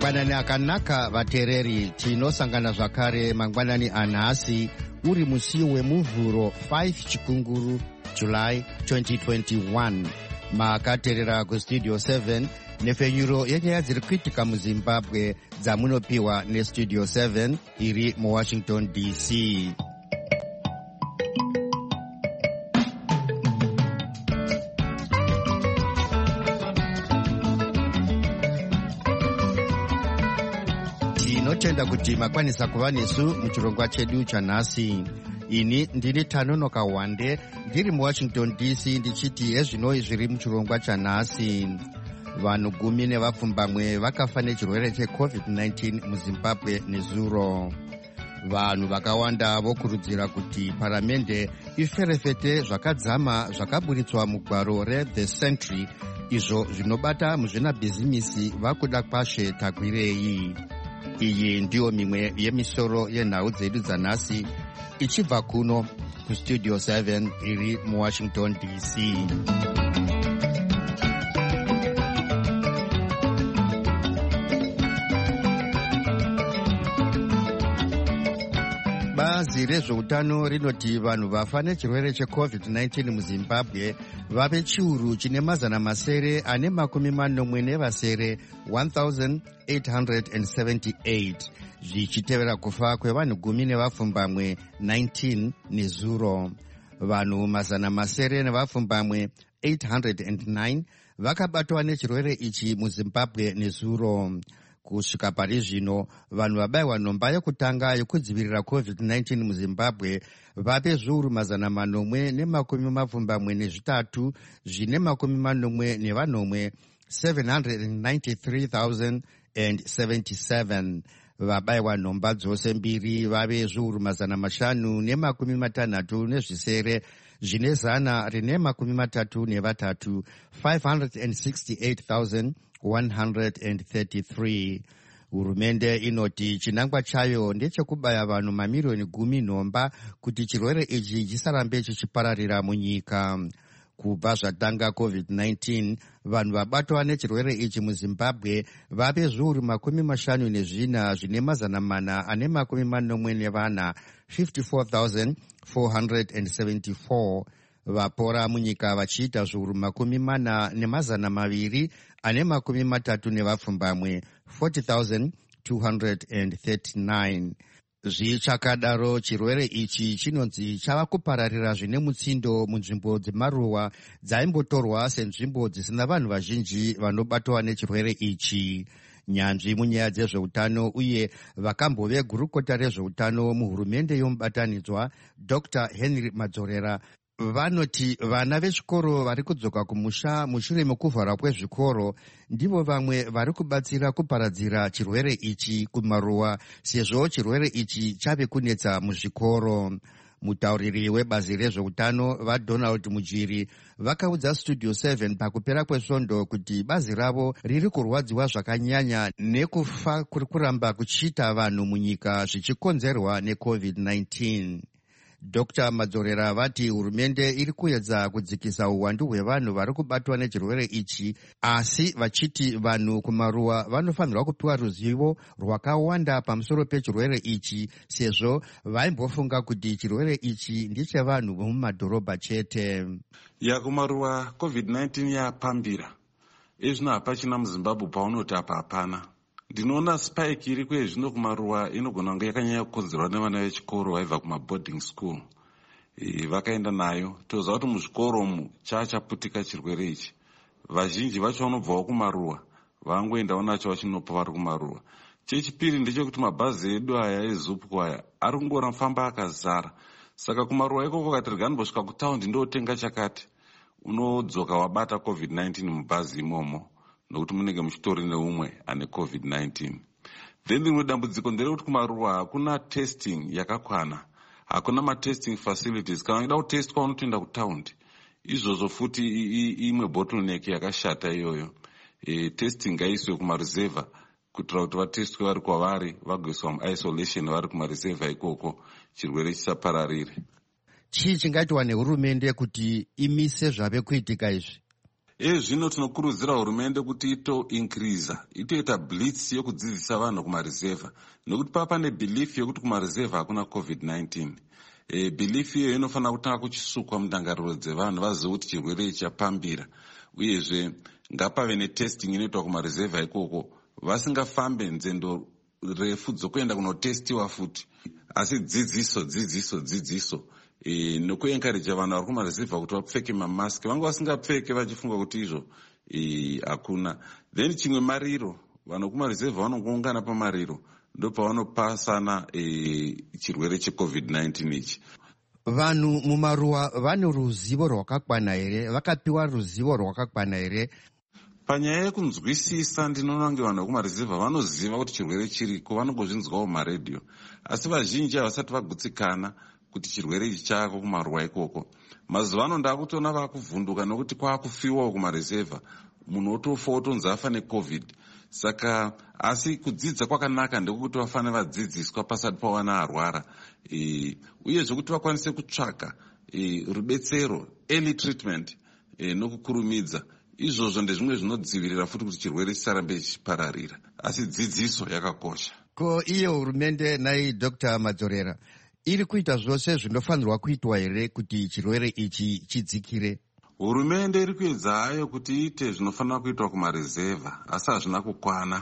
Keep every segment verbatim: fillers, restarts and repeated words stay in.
Mangwanani akanaka vateereri, tinosangana zvakare mangwanani anhasi uri musi wemuvhuro five chikunguru July twenty twenty-one. Makateerera kustudio seven nefenyuro yenyaya dziri kuitika muZimbabwe dzamunopiwa nestudio seven iri muWashington D C. Tinotenda kuti makwanisa kuva nesu muchirongwa chedu chanhasi. Ini ndini Tanonoka Wande ndiri muWashington D C ndichiti ezvinoi zviri muchirongwa chanhasi. Vanhu gumi nevapfumbamwe vakafa nechirwere checovid nineteen muZimbabwe nezuro. Vanhu vakawanda vokurudzira kuti paramende iferefete zvakadzama zvakaburitswa mugwaro reThe Century, izvo zvinobata muzvinabhizimisi vakuda kwashe tagwirei. Iyi ndiyo mimwe yemisoro yenhau dzedu dzanhasi ichibva kuno kustudio seven iri muWashington D C. Bazi rezveutano rinoti vanhu vafa nechirwere checovid nineteen muZimbabwe vave chiuru chine mazana masere ane makumi manomwe nevasere one thousand eight hundred seventy-eight, zvichitevera kufa kwevanhu gumi nevapfumbamwe nineteen nezuro. Vanhu mazana masere nevapfumbamwe eight hundred nine vakabatwa nechirwere ichi muZimbabwe nezuro. Kusvika pari zvino, vanhu vabayiwa nhomba yokutanga yokudzivirira covid nineteen muZimbabwe vape zviuru mazana manomwe nemakumi mapfumbamwe nezvitatu zvine makumi manomwe nevanomwe seven hundred ninety-three thousand seventy-seven. Vabayiwa nhomba dzose mbiri vave zviuru mazana mashanu nemakumi matanhatu nezvisere zvine zana rine makumi matatu nevatatu five hundred sixty-eight thousand one hundred thirty-three. Hurumende inoti chinangwa chayo ndechekubaya vanhu mamirioni gumi nhomba kuti chirwere ichi chisarambe chichipararira munyika. Kubva zvatanga covid nineteen, vanhu vabatwa nechirwere ichi muZimbabwe vave zviuru makumi mashanu nezvina zvine mazana mana ane makumi manomwe nevana fifty-four thousand four hundred seventy-four. Vapora munyika vachiita zviuru makumi mana nemazana maviri ane makumi matatu nevapfumbamwe forty thousand two hundred thirty-nine. Zvichakadaro, chirwere ichi chinonzi chava kupararira zvine mutsindo munzvimbo dzemaruwa dzaimbotorwa senzvimbo dzisina vanhu vazhinji vanobatwa nechirwere ichi. Nyanzvi munyaya dzezveutano uye vakambove gurukota rezveutano muhurumende yomubatanidzwa Doctor Henry Madzorera vanoti vana vechikoro vari kudzoka kumusha mushure mekuvharwa kwezvikoro ndivo vamwe vari kubatsira kuparadzira chirwere ichi kumaruwa, sezvo chirwere ichi chave kunetsa muzvikoro. Mutauriri webazi rezveutano vaDonald Mujiri vakaudza studio seven pakupera kwesvondo kuti bazi ravo riri kurwadziwa zvakanyanya nekufa kuri kuramba kuchiita vanhu munyika zvichikonzerwa necovid nineteen. Doctor Madzorera vati hurumende iri kuedza kudzikisa uwandu hwevanhu vari kubatwa nechirwere ichi, asi vachiti vanhu kumaruwa vanofanirwa kupiwa ruzivo rwakawanda pamusoro pechirwere ichi, sezvo vaimbofunga kuti chirwere ichi ndechevanhu vomumadhorobha chete. Ya kumaruwa covid nineteen yapambira. Ezvino hapachina muZimbabwe paunoti apa hapana. Ndinoona spike iri kwezvino kumaruwa inogona kunge yakanyanya kukonzerwa nevana vechikoro vaibva kumaboarding school. E, vakaenda nayo. Toziva kuti muzvikoro umu chachaputika chirwere ichi. Vazhinji vacho vanobvawo kumaruwa vangoendawo nacho vachinopa vari kumaruwa. Chechipiri ndechekuti mabhazi edu aya eZupco aya ari kungora famba akazara. Saka kumaruwa ikoko kati riganibosvika kutaundi ndotenga chakati, unodzoka wabata covid nineteen mubhazi imomo, nokuti munenge muchitori neumwe ane covid nineteen. Then rimwe dambudziko nderekuti kumaruwa hakuna testing yakakwana, hakuna matesting facilities. Kana uchida kutestwa unotoenda kutaundi. Izvozvo futi imwe bottleneck yakashata iyoyo. E, testing ngaiswe kumareserva kuitira kuti vatestwe vari kwavari vagoiswa muisolation vari kumareserva ikoko chirwere chisapararire. Chii chingaitwa nehurumende kuti imise zvave kuitika izvi? ezvino tinokurudzira hurumende kuti ito-increasa itoita blitz yokudzidzisa vanhu kumareserva, nokuti pava pane belief yokuti kumareserva hakuna covid nineteen. E, belief iyo inofanira kutanga kuchisukwa mundangariro dzevanhu vazive kuti chirwere ichi chapambira, uyezve ngapave netesting inoitwa kumareserva ikoko, vasingafambe nzendo refu dzokuenda kunotestiwa futi, asi dzidziso dzidziso dzidziso e, nokuenkareja vanhu vari kumareserva kuti vapfeke mamaski, vanga vasingapfeke vachifunga kuti izvo hakuna. E, then chimwe mariro, vanhu kumareserva vanongoungana pamariro ndopavanopasana e, chirwere checovid nineteen ichi. Vanhu mumaruwa vane ruzivo rwakakwana here? Vakapiwa ruzivo rwakakwana here? Panyaya yekunzwisisa ndinoona kunge vanhu vekumareserva vanoziva kuti chirwere chiriko, vanongozvinzwawo mumaredhiyo, asi vazhinji havasati vagutsikana kuti chirwere ichi chako kumaruwa ikoko. Mazuva ano ndakutona vakuvhunduka nokuti kwakufiwawo kumareserva, munhu otofa otonzi afa necovid. Saka asi kudzidza kwakanaka ndekuti vafane vadzidziswa pasati pawana arwara, e, uyezve kuti vakwanise kutsvaka e, rubetsero, early treatment e, nokukurumidza. Izvozvo ndezvimwe zvinodzivirira futi kuti chirwere chisarambe chichipararira, asi dzidziso yakakosha. Ko iyo hurumende nai Doctor Madzorera iri kuita zvose zvinofanirwa kuitwa here kuti chirwere ichi chidzikire? Hurumende iri kuedza hayo kuti iite zvinofanira kuitwa kumareserva, asi hazvina kukwana.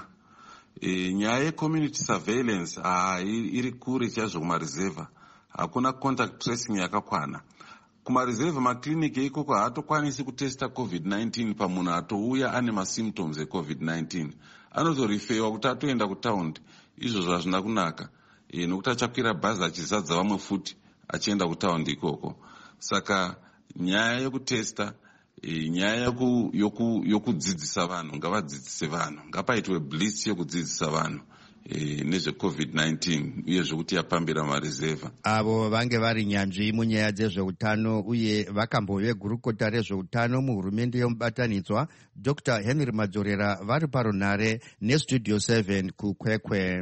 E, nyaya yecommunity surveillance haa iri kure chaizvo kumareserva, hakuna contact tracing yakakwana. Kumareserva makliniki ikoko haatokwanisi kutesta covid nineteen pamunhu atouya ane masymptoms ecovid nineteen. Anotorifewa kuti atoenda kutaundi. Izvozvo hazvina kunaka, e, nokuti achakwira bhazi achizadza vamwe futi achienda kutaundi ikoko. Saka nyaya yokutesta, e, nyaya yoku, yoku, yokudzidzisa vanhu, ngavadzidzise vanhu, ngapaitwe blitz yokudzidzisa vanhu e, nezvecovid nineteen uye zvokuti yapambira mareserva. Avo vange vari nyanzvi munyaya dzezveutano uye vakambove gurukota rezveutano muhurumende yomubatanidzwa Doctor Henry Madzorera vari parunhare nestudio seven kukwekwe.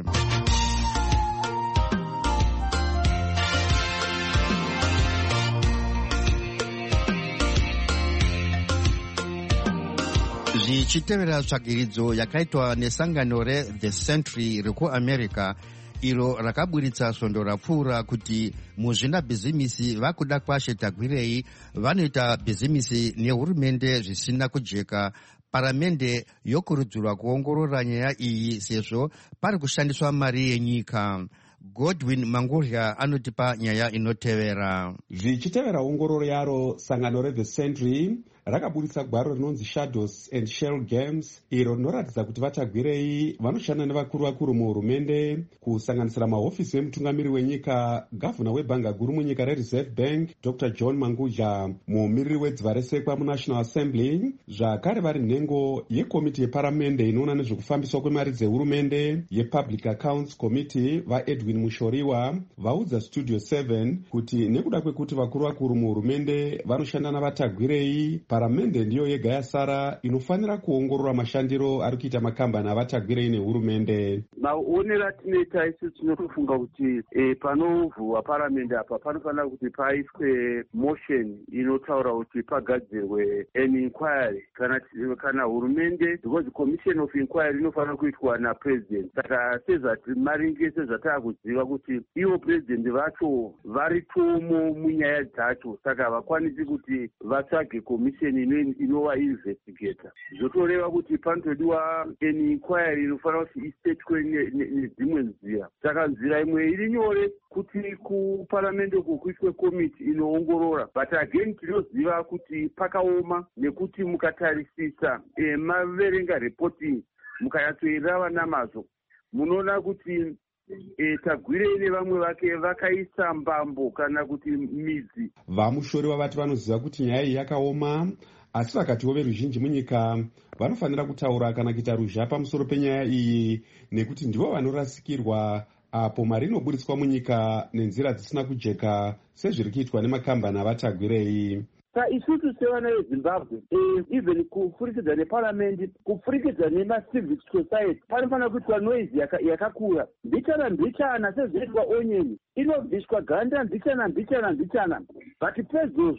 Zvichitevera tsvagiridzo yakaitwa nesangano reThe Century rekuamerica, iro rakaburitsa svondo rapfuura kuti muzvina bhizimisi vakuda kwashe tagwirei vanoita bhizimisi nehurumende zvisina kujeka. Paramende yokurudzirwa kuongorora nyaya iyi sezvo pari kushandiswa mari yenyika. Godwin Mangurya anotipa nyaya inotevera. Zvichitevera ongororo yaro, sangano reThe Century rakaburitsa gwaro rinonzi Shadows and Shell Games, iro rinoratidza kuti vatagwirei vanoshanda nevakuru vakuru muhurumende, kusanganisira mahofisi emutungamiri wenyika, gavhuna webhanga guru munyika reReserve Bank Doctor John Mangudya, mumiriri wedziva resekwa muNational Assembly, zvakare vari nhengo yekomiti yeparamende inoona nezvekufambiswa kwemari dzehurumende yePublic Accounts Committee vaEdwin Mushoriwa vaudza Studio seven kuti nekuda kwekuti vakuru vakuru muhurumende vanoshanda navatagwirei, paramende ndiyo yega yasara inofanira kuongorora mashandiro ari kuita makambani avatagwirei nehurumende. Maonero atinoita isu tinotofunga kuti e, panovhurwa paramende apa panofanira kuti paiswe motion inotaura kuti pagadzirwe an inquiry kana, kana hurumende, because commission of inquiry inofanira kuitwa napresident. Saka sezvati maringe sezvataa kuziva kuti ivo president vacho varitomo munyaya dzacho, saka havakwanisi kuti vatsvage commission inova investigator. Zvotoreva kuti panotodiwa an inquiry inofanira kuti isetwe nedzimwe nzira. Saka nzira imwe iri nyore kuti kuparamende uko kuitwe komiti inoongorora, but again tinoziva kuti pakaoma, nekuti mukatarisisa e, maverenga reporting mukayatsoirava namazvo munoona kuti E, tagwirei nevamwe vake vakaisa mbambo kana kuti midzi. Vamushori vati vanoziva kuti nyaya iyi yakaoma, asi vakatiwo veruzhinji munyika vanofanira kutaura kana kuita ruzha pamusoro penyaya iyi, nekuti ndivo vanorasikirwa apo mari inoburitswa munyika nenzira dzisina kujeka sezviri kuitwa nemakambani avatagwirei. Saka isusu sevana veZimbabwe, even kupfurikidza neparamendi, kupfurikidza nemacivil society, panofanira kuitwa noise yakakura. Mbichana mbichana sezvinoitwa onyeni, inobvishwa ganda mbichana mbichana mbichana, but pezvozvo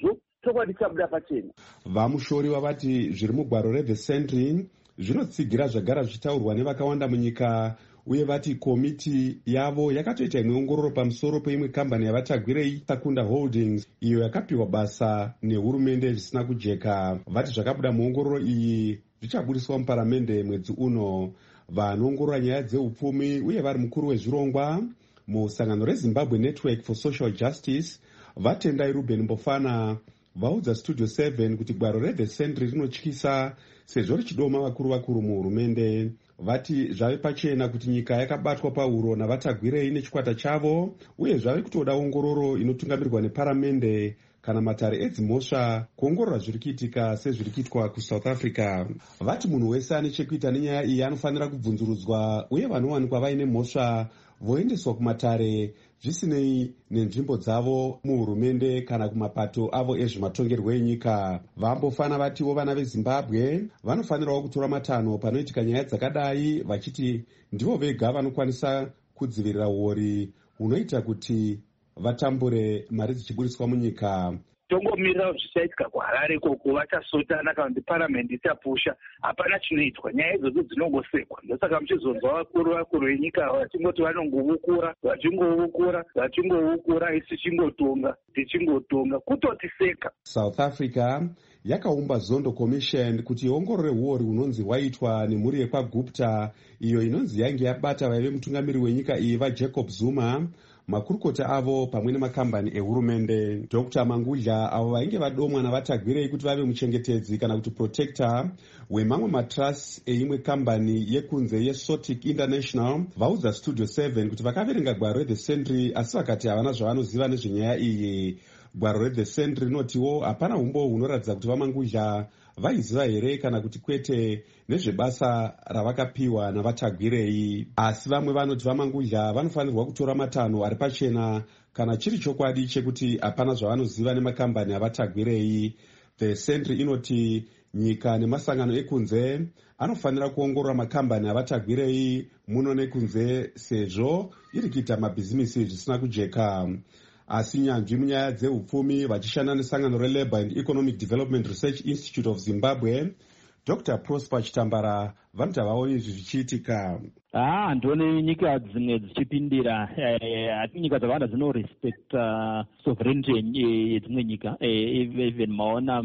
chokwadi chabuda pachena. Vamushori vavati zviri mugwaro reThe Sentry zvinotsigira zvagara zvichitaurwa nevakawanda munyika, uye vati komiti yavo yakatoita imwe ongororo pamusoro peimwe kambani yavatagwirei Sakunda Holdings iyo yakapiwa basa nehurumende zvisina kujeka. Vati zvakabuda muongororo iyi zvichaburiswa muparamende mwedzi uno. Vanoongorora nyaya dzeupfumi uye vari mukuru wezvirongwa musangano reZimbabwe Network for Social Justice vatendai Ruben Mbofana vaudza Studio seven kuti gwaro reThe Sentry rinotyisa sezvo richidoma vakuru vakuru muhurumende. Vati zvave pachena kuti nyika yakabatwa pauro navatagwirei nechikwata chavo, uye zvave kutoda ongororo inotungamirwa neparamende kana matare edzimhosva kuongorora zviri kuitika sezviri kuitwa kuSouth Africa. Vati munhu wese ane chekuita nenyaya iyi anofanira kubvunzurudzwa, uye vanowanikwa vaine mhosva voendeswa kumatare zvisinei nenzvimbo dzavo muhurumende kana kumapato avo ezvematongerwo enyika. Vambofana vatiwo vana veZimbabwe vanofanirawo kutora matanho panoitika nyaya dzakadai, vachiti ndivo vega vanokwanisa kudzivirira uori hunoita kuti vatambure mari dzichiburiswa munyika. Tongomirira zvichaitika kuHarare koko vachasotana kana kuti paramendi ichapusha, hapana chinoitwa. Nyaya idzodzo dzinongosekwa. Ndosaka muchizonzwa vakuru vakuru venyika vachingoti vanongovukura vachingovukura vachingovukura isi tichingotonga tichingotonga kutotiseka. South Africa yakaumba Zondo Commission kuti iongorore uori hunonzi hwaitwa nemhuri yekwaGupta iyo inonzi yange yabata vaive mutungamiri wenyika iyi vaJacob Zuma, makurukota avo pamwe nemakambani ehurumende. Dokta Mangudla avo vainge vadomwa navatagwirei kuti vave muchengetedzi kana kuti protector wemamwe matrust eimwe kambani yekunze yeSotic International vaudza Studio seven kuti vakaverenga gwaro reThe Sentry asi vakati havana zvavanoziva nezvenyaya iyi. Gwaro reThe Sentry rinotiwo hapana umbo hunoratidza kuti vaMangudla vaiziva here kana kuti kwete nezvebasa ravakapiwa navatagwirei. Asi vamwe vanoti vaMangudla vanofanirwa kutora matanho ari pachena kana chiri chokwadi chekuti hapana zvavanoziva nemakambani avatagwirei. The Sentry inoti nyika nemasangano ekunze anofanira kuongorora makambani avatagwirei muno nekunze sezvo iri kuita mabhizimisi zvisina kujeka. Asi nyanzvi munyaya dzeupfumi vachishanda nesangano reLabour and Economic Development Research Institute of Zimbabwe, Doctor Prosper Chitambara vanoti havaoni izvi zvichiitika. Ah, ndone nyika dzimwe dzichipindira, hati nyika dzakawanda dzinorespekta sovereignty yedzimwe nyika, even maona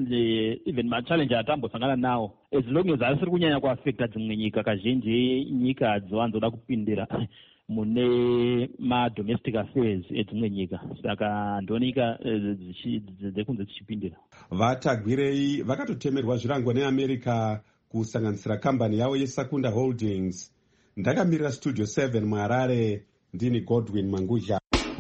even machallenge atambosangana nawo, as long as asiri kunyanya kuaffecta dzimwe nyika, kazhinji nyika hadziwanzoda kupindira mune madomestic affairs edzimwe nyika, saka ndone nyika dzekunze dzichipindira. Vatagwirei vakatotemerwa zvirango neAmerica kusanganisira kambani yavo yeSakunda Holdings. Ndakamirira Studio seven muHarare, ndini Godwin Mangudla.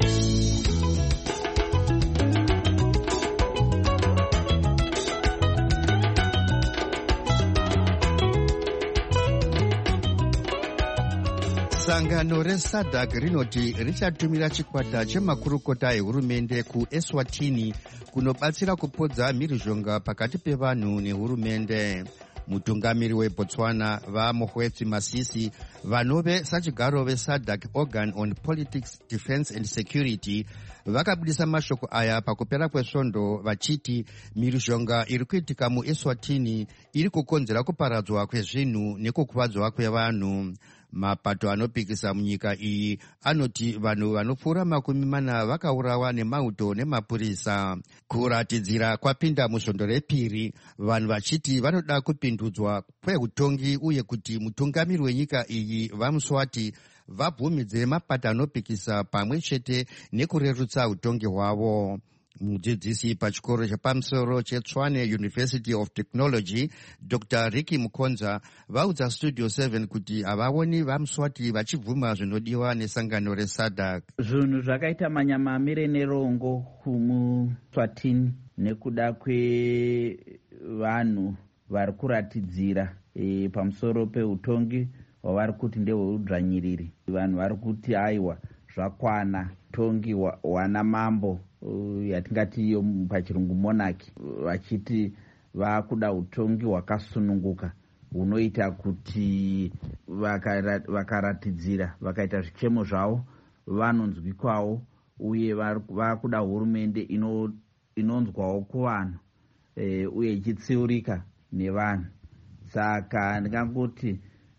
Sangano reSADC rinoti richatumira chikwata chemakurukota ehurumende kuEswatini kunobatsira kupodza mhirizhonga pakati pevanhu nehurumende. Mutungamiri weBotswana vaMokgweetsi Masisi vanove sachigaro veSADC Organ on Politics, Defence and Security vakabudisa mashoko aya pakupera kwesvondo vachiti mhirizhonga iri kuitika muEswatini iri kukonzera kuparadzwa kwezvinhu nekukuvadzwa kwevanhu. Mapato anopikisa munyika iyi anoti vanhu vanopfuura makumi mana vakaurawa nemauto nemapurisa. Kuratidzira kwapinda musvondo repiri, vanhu vachiti vanoda kupindudzwa kweutongi uye kuti mutungamiri wenyika iyi vaMswati vabvumidze mapato anopikisa pamwe chete nekurerutsa utongi hwavo. Mudzidzisi pachikoro chepamusoro cheTshwane University of Technology, Doctor Ricky Mukonza vaudza Studio seven kuti havaoni vaMswati vachibvuma zvinodiwa nesangano reSADC. Zvinhu zvakaita manyamamire nerongo kuMuswatini nekuda kwevanhu vari kuratidzira e, pamusoro peutongi hwavari kuti ndehweudzvanyiriri. Vanhu vari kuti aiwa zvakwana, tongi wana mambo uh, yatingati iyo pachirungu monarchy, vachiti vakuda utongi hwakasununguka hunoita kuti vakaratidzira vakaita zvichemo zvavo vanonzwikwawo, uye vakuda hurumende ino inonzwawo kuvanhu e, uye ichitsiurika nevanhu. Saka ndingangoti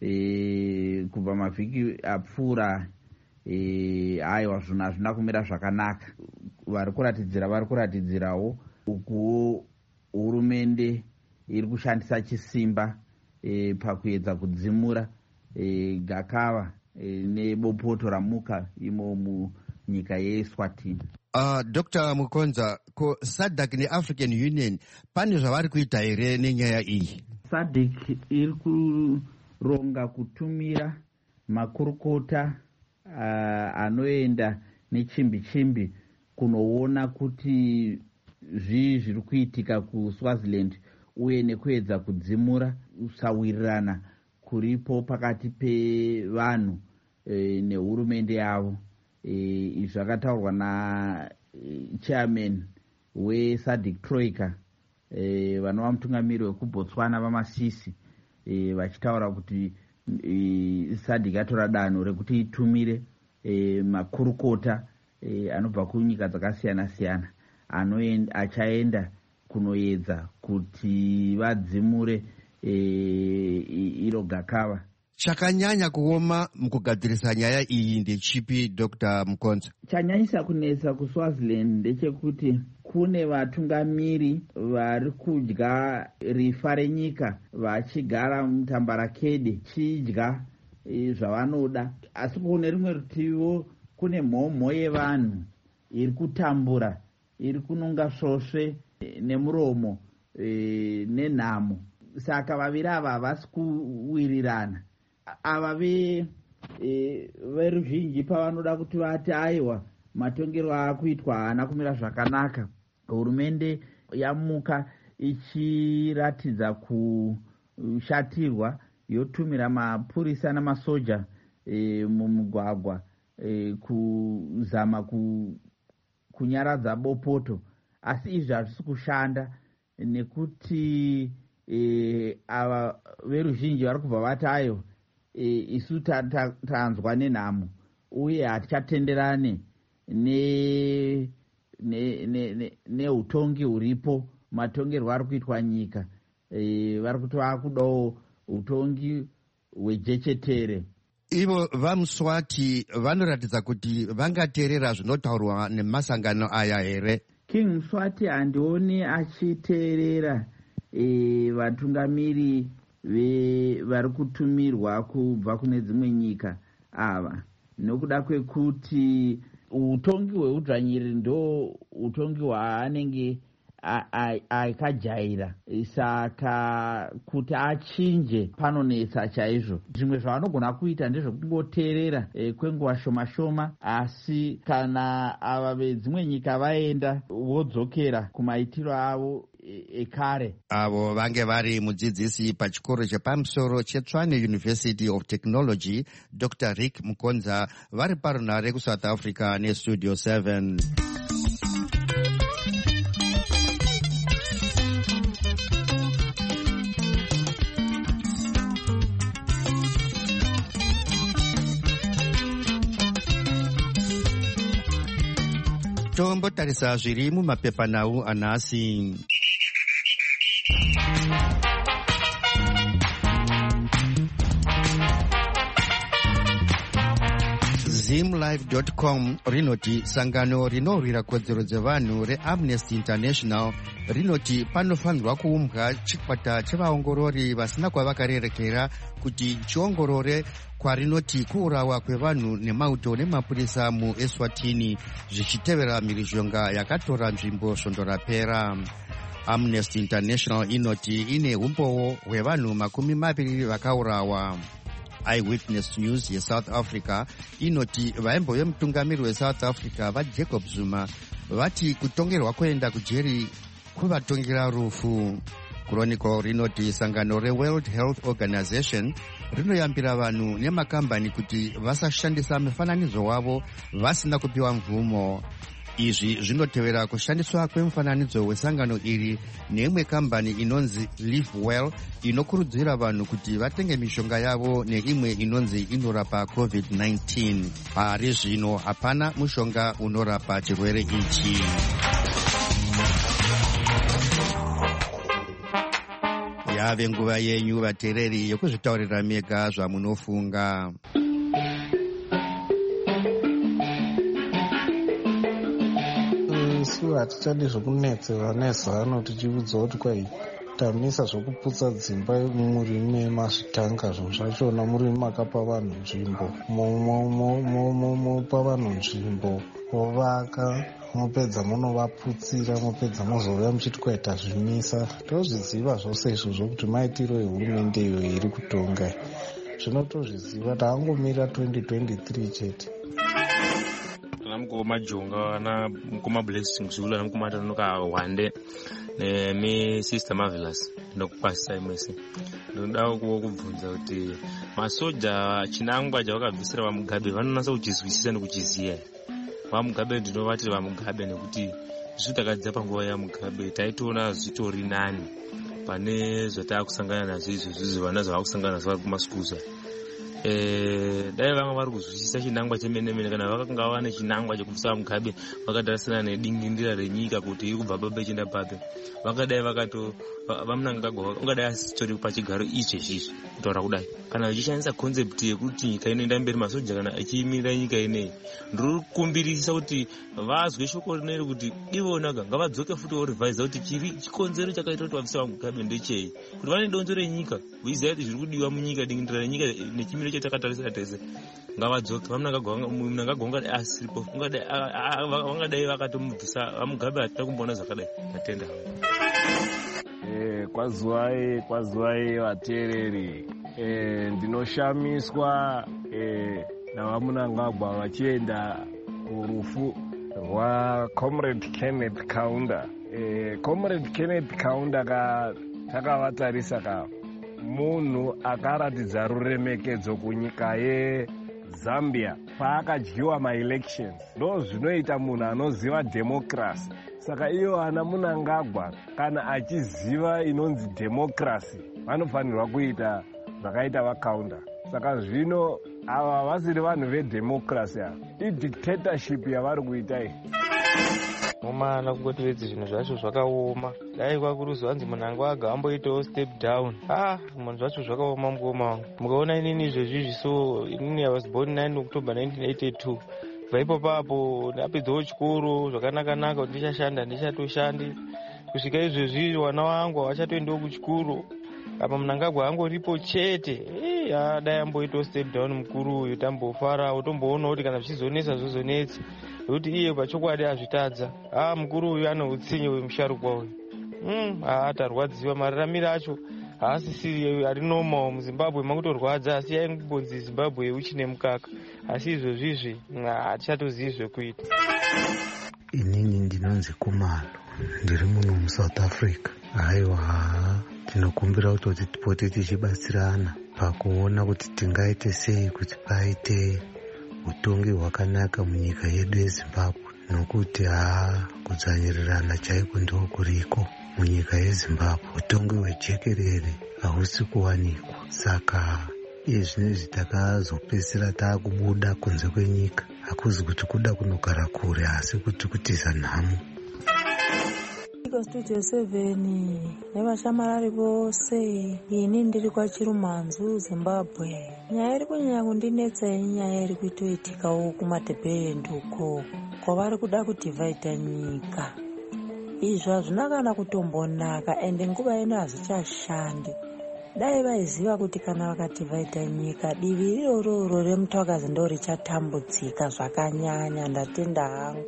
e, kubva mavhiki apfuura e, aiwa zvinhu hazvina kumira zvakanaka. Vari kuratidzira vari kuratidzirawo uku hurumende iri kushandisa chisimba e, pakuedza kudzimura e, gakava e, nebopoto ramuka imo munyika yeEswatini. Uh, Doctor Mukonza, ko SADC neAfrican Union pane zvavari kuita here nenyaya iyi? SADC iri kuronga kutumira makurukota uh, anoenda nechimbi chimbi kunoona kuti zvii zviri kuitika kuSwaziland uye nekuedza kudzimura kusawirirana kuripo pakati pevanhu e, nehurumende yavo. Izvi e, zvakataurwa na e, chairman weSADC Troika e, vanova mutungamiri wekuBotswana vaMasisi e, vachitaura kuti e, SADC yatora danho rekuti itumire e, makurukota e, anobva kunyika dzakasiyana siyana achaenda kunoedza kuti vadzimure e, iro gakava. Chakanyanya kuoma mukugadzirisa nyaya iyi ndechipi, Doctor Mukonza? Chanyanyisa kunetsa kuSwaziland ndechekuti kune vatungamiri vari kudya rifa renyika vachigara mutambarakede chidya e, zvavanoda, asi kune rimwe rutivo kune mhomho yevanhu iri kutambura, iri kunonga svosve e, nemuromo e, nenhamo. Saka vaviri ava havasi kuwirirana. Ava ve e, veruzhinji pavanoda kuti vati aiwa matongero akuitwa haana kumira zvakanaka, hurumende yamuka ichiratidza kushatirwa yotumira mapurisa namasoja e, mumugwagwa e, kuzama ku, kunyaradza bopoto, asi izvi hazvisi kushanda nekuti e, ava veruzhinji vari kubva vati aiwa e, isu tanzwa ta, nenhamo uye hatichatenderane ne neutongi ne, ne, ne huripo, matongerwo ari kuitwa nyika e, vari kuti vakudawo utongi hwejechetere. Ivo vaMswati vanoratidza kuti vangateerera zvinotaurwa nemasangano aya here? King Mswati handioni achiteerera e, vatungamiri vari kutumirwa kubva kune dzimwe nyika ava, nokuda kwekuti utongi hweudzvanyiriri ndo utongi hwaanenge akajaira. Saka kuti achinje panonetsa chaizvo. Zvimwe zvavanogona kuita ndezvekungoteerera e, kwenguva shoma shoma, asi kana ava vedzimwe nyika vaenda vodzokera kumaitiro avo ekare. Avo vange vari mudzidzisi pachikoro chepamusoro cheTshwane University of Technology, Doctor Rick Mukonza, vari parunare kuSouth Africa neStudio seven. Tombotarisa zviri mumapepanhau anhasi. zim live dot com rinoti sangano rinorwira kodzero dzevanhu reAmnesty International rinoti panofanirwa kuumbwa chikwata chevaongorori vasina kwavakarerekera kuti chiongorore kwarinoti kuurawa kwevanhu nemauto nemapurisa muEswatini zvichitevera mhirizhonga yakatora nzvimbo svondo rapera. Amnesty International inoti ine umbowo hwevanhu makumi maviri vakaurawa. Eyewitness News yeSouth Africa inoti vaimbo vemutungamiri weSouth Africa vaJacob Zuma vati kutongerwa kuenda kujeri kuvatongera rufu. Chronicle rinoti sangano reWorld Health Organization rinoyambira vanhu nemakambani kuti vasashandisa mufananidzo wavo vasina kupiwa mvumo. Izvi zvinotevera kushandiswa kwemufananidzo wesangano iri neimwe kambani inonzi Live Well inokurudzira vanhu kuti vatenge mishonga yavo neimwe inonzi inorapa covid nineteen. Pari zvino hapana mushonga unorapa chirwere ichi. yave nguva yenyu vateereri yokuzvitaurira mega zvamunofunga. isu hatichadi zvokunetsera nezano tichiudzwa kuti kwai tamisa zvokuputsa dzimba murimi mazvitanga. zvinhu zvachona murimi makapa vanhu nzvimbo, mopa vanhu nzvimbo ovaka, mopedza munovaputsira, mopedza mozouya muchiti kwaita zvimisa. tozviziva zvose izvozvo kuti maitiro ehurumende iyo iri kutonga. zvinotozviziva, taangomira twenty twenty-three chete. mukoma jonga na mukoma blessing zula na mukoma tanoka wande ne mi sister marvelous ndokupasa imwese. ndoda kubvunza kuti masoja chinangwa javakabvisira vamugabe vanonasa kuchizwisisa nekuchiziya. vamugabe ndinovati vamugabe nekuti isu takadzidza panguva yamugabe taitoona zvitori nani pane zvataakusangana nazvo izvozvo vana zvavakusangana nazvo vari kumasikuza. Eh, dai vanga vari kuzwisisa chinangwa chemene mene kana vakanga vane chinangwa chekubvisa vamugabe vakatarisana nedingindira renyika kuti iri kubva pabe ichienda pabe, vangadai vakato vamunangagwa ungadai asitori pachigaro iche izvi kutaura kudai kana vachishandisa concept yekuti nyika inoenda mberi masoja kana achiimirira nyika ineyi. ndiri kukumbirisa kuti vazwe shoko rineri kuti ivonaga ngavadzoke futi vorevhaiza kuti chiri chikonzero chakaita kuti vabvisa vamugabe ndechei, kuti vane donzo renyika veiziva kuti zviri kudiwa munyika, dingindira renyika nechimiro chatakatarisa tese. ngavadzoke vamunangagwa ungadai asiripo, vangadai vakatomubvisa vamugabe hatita kumboona zvakadai. tatenda kwazuwai kwazuwai vateereri. ndinoshamiswa navamunangagwa vachienda kurufu rwacomrade Kenneth Kaunda. comrade Kenneth Kaunda ka takavatarisa ka munhu akaratidza ruremekedzo kunyika yeZambia paakadyiwa maelections. ndo zvinoita munhu anoziva democracy. saka iyo ana Munangagwa kana achiziva inonzi democracy vanofanirwa kuita zvakaita vaKaunda. saka zvino ava vasiri vanhu vedemocracy, ava idictatorship yavari kuita iyi. mumana kungoti vedzi zvinhu zvacho zvakaoma. dai kwakuruzvanzi Munangagwa amboitawo step down. ah munhu zvacho zvakaoma mukoma wangu. mukaona inini izvezvizvi, so inini I was born nine October nineteen eighty-two. bva papo ndapedzawo chikoro zvakanaka-naka kuti ndichashanda ndichatoshandi. kusvika izvezvi vana vangu havachatoendiwo kuchikoro. apa Munangagwa angoripo chete. eh dai amboitawo step down mukuru uyu, tambofarawo tomboona kuti kana zvichizonetsa zvozonetsa, nokuti iye pachokwadi hazvitadza. ah mukuru uyu ane utsinye wemusharukwa uyu. mm ah tarwadziwa. mararamiro acho haasisiri ari normal muZimbabwe makutorwadza, asi yaingonzi Zimbabwe uchine mukaka. asi izvozvizvi hatichatozivi zvekuita. inini ndinonzi Kumalo, ndiri muno muSouth Africa. haiwa tinokumbira kuti tipote tichibatsirana pakuona kuti tingaite sei kuti paite utongi hwakanaka munyika yedu yeZimbabwe, nokuti haa kudzvanyirirana chaiko ndo kuriko munyika yeZimbabwe. utongi hwejekerere hausi kuwanikwa. saka iye zvinezvi takazopedzisira taakubuda kunze kwenyika. hakuzi kuti kuda kunogara kure, asi kuti kutiza nhamo. studio seven nevashamarari vose, ini ndiri kwaChirumanzu Zimbabwe. nyaya iri kunyanya kundinetsa inyaya iri kuitoitikawo kumadhebhendi uko kwavari kuda kudhivhaidha nyika. izvo hazvina kana kutombonaka, ende nguva ino hazvichashandi. dai vaiziva kuti kana vakadhivhaidha nyika divi irororo remutwakazi ndo richatambudzika zvakanyanya. ndatenda hangu.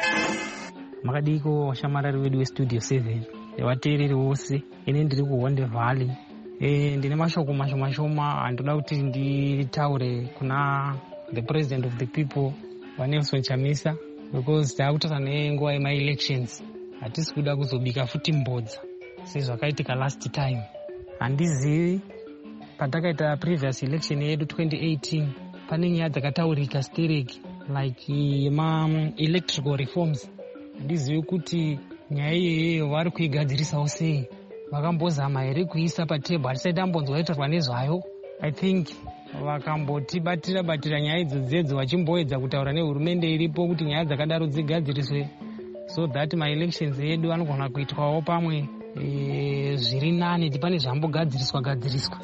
makadiko washamarari vedu westudio seven nevateereri vose. ini ndiri kuHonde Valley. e, ndine mashoko mashoma shoma andoda kuti nditaure kuna the president of the people vaNelson Chamisa, because taakutaura nenguva yemaelections. hatisi kuda kuzobika futi mbodza sezvakaitika last time. handizivi patakaita previous election yedu twenty eighteen pane nyaya dzakataurika stereki like yema-electrical reforms. handizivi kuti nyaya iyeyo vari kuigadzirisawo sei, vakambozama here kuisa patebho. hatisati ambonzwa itorwa nezvayo. I think vakambotibatira batira nyaya idzodzedzo vachimboedza kutaura nehurumende iripo kuti nyaya dzakadaro dzigadziriswe, so that ma-elections edu anogona kuitwawo pamwe e, zviri nane ndi pane zvambogadziriswa gadziriswa.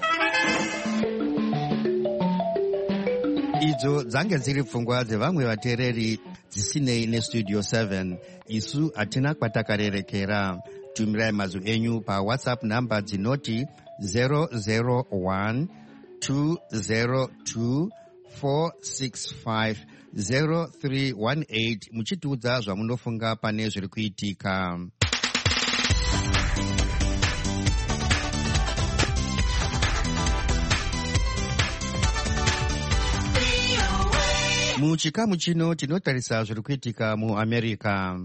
Idzo dzange dziri pfungwa dzevamwe vateereri dzisinei nestudio seven. Isu hatina kwatakarerekera. Tumirai mazwi enyu pawhatsapp namba dzinoti zero zero one two zero two four six five zero three one eight muchitiudza zvamunofunga pane zviri kuitika. Muchikamu chino tinotarisa zviri kuitika muAmerica.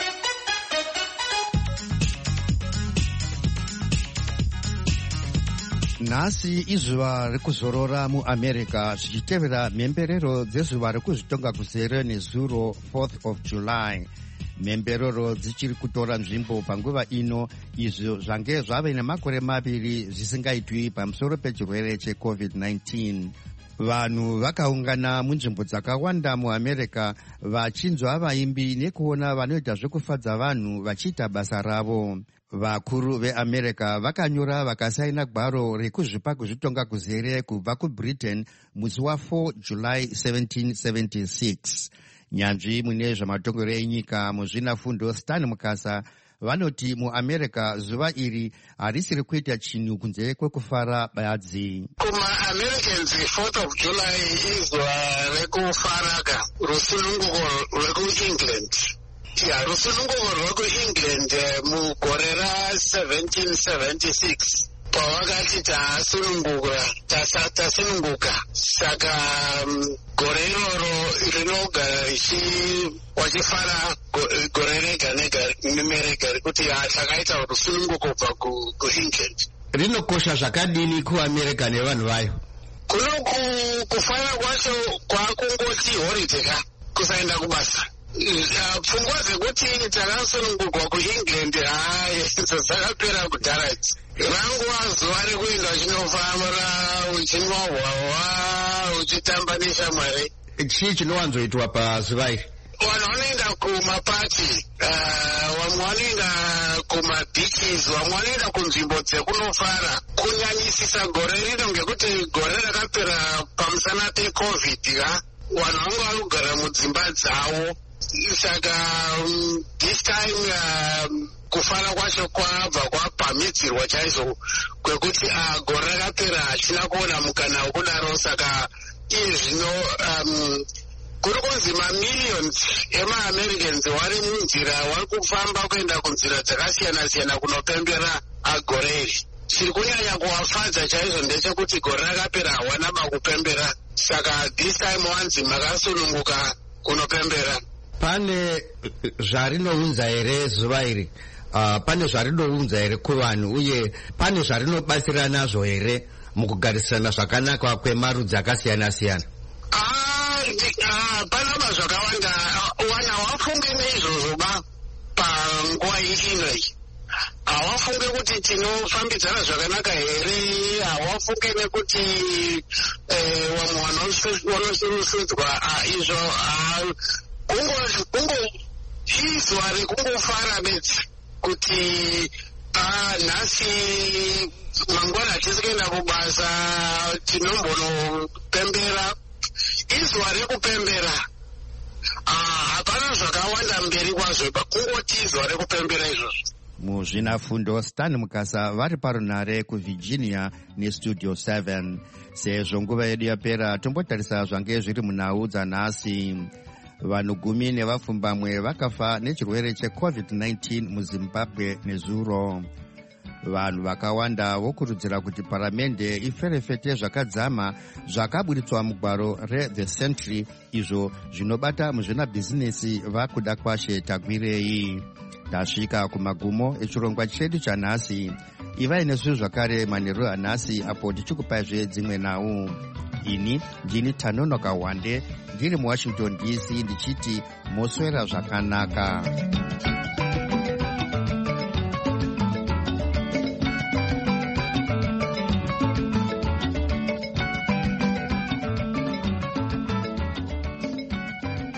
Nhasi izuva rekuzorora muAmerica zvichitevera mhemberero dzezuva rekuzvitonga kuzere nezuro fourth of July. Mhemberero dzichiri kutora nzvimbo panguva ino, izvo zvange zvave nemakore maviri zvisingaitwi pamusoro pechirwere checovid nineteen. Vanhu vakaungana munzvimbo dzakawanda muAmerica vachinzwa vaimbi nekuona vanoita zvekufadza vanhu vachiita basa ravo. Vakuru veAmerica vakanyora vakasaina gwaro rekuzvipa kuzvitonga kuzere kubva kuBritain musi wafour July seventeen seventy-six. Nyanzvi mune zvamatongero enyika muzvinafundo Stan Mukasa vanoti muAmerica zuva iri harisiri kuita chinhu kunze kwekufara badzi. Kuma-Americans fourth of July izuva rekufaraga rusununguko rwekuEngland. Ya rusununguko rwekuEngland mugore ra-seventeen seventy-six pavakati tasununguka tasununguka saka um, gore iroro rinogara wachifara gore rega nega nemerega rekuti takaita rusununguko kubva kuEngland. Rinokosha zvakadini kuAmerica nevanhu vayo? Kuno kufara kwacho kwakungoti holiday ka kusaenda kubasa. Pfungwa dzekuti takasunungurwa kuEngland hayi dzakapera kudhara idzi. Ranguva zuva rekuenda uchinofara uchinwa hwahwa uchitamba neshamwari. Chii chinowanzoitwa pazuva iri? Vanhu vanoenda kumapati, vamwe vanoenda kumabeaches, vamwe vanoenda kunzvimbo dzekunofara. Kunyanyisisa gore rino ngekuti gore rakapera pamusana pecovid ka vanhu vanga vari kugara mudzimba dzavo. Saka um, this time um, kufara kwacho kwabva kwapamidzirwa chaizvo kwekuti uh, gore rakapera hachina kuona mukana wekudaro. Saka iye zvino um, kuri kunzi mamillions emaAmericans vari munzira vari kufamba kuenda kunzira dzakasiyana-siyana kunopembera gore iri. Chiri kunyanya kuvafadza chaizvo ndechekuti gore rakapera hawana makupembera. Saka this time wanzi makasununguka kunopembera. Pane zvarinounza here zuva iri? Uh, pane zvarinounza here kuvanhu uye pane zvarinobatsira nazvo here mukugarisana zvakanaka kwemarudzi akasiyana-siyana? Panama zvakawanda. Wana hawafunge neizvozvo ba panguva ino iyi. Hawafunge kuti tinofambidzana zvakanaka here, hawafunge nekuti vamwe vanosurusudzwa izvo. Kungo izuva rekungofara bedzi kuti nhasi mangwana hatisi kuenda kubasa tinombonopembera. Izuva rekupembera hapana zvakawanda mberi kwazvo, kungoti izuva rekupembera izvozvo. Muzvinafundo Stan Mukasa vari parunhare kuVirginia nestudio seven. Sezvo nguva yedu yapera tombotarisa zvange zviri munhau dzanhasi. Vanhu gumi nevapfumbamwe vakafa nechirwere checovid nineteen muZimbabwe nezuro. Vanhu vakawanda vokurudzira kuti paramende iferefete zvakadzama zvakaburitswa mugwaro reThe Century, izvo zvinobata muzvinabhizinesi vakuda kwashe tagwirei. Tasvika kumagumo echirongwa chedu chanhasi. Ivai nesu zvakare manheru anhasi apo tichikupaizve dzimwe nhau. Ini ndini Tanonoka Wande ndiri muWashington D C ndichiti moswera zvakanaka.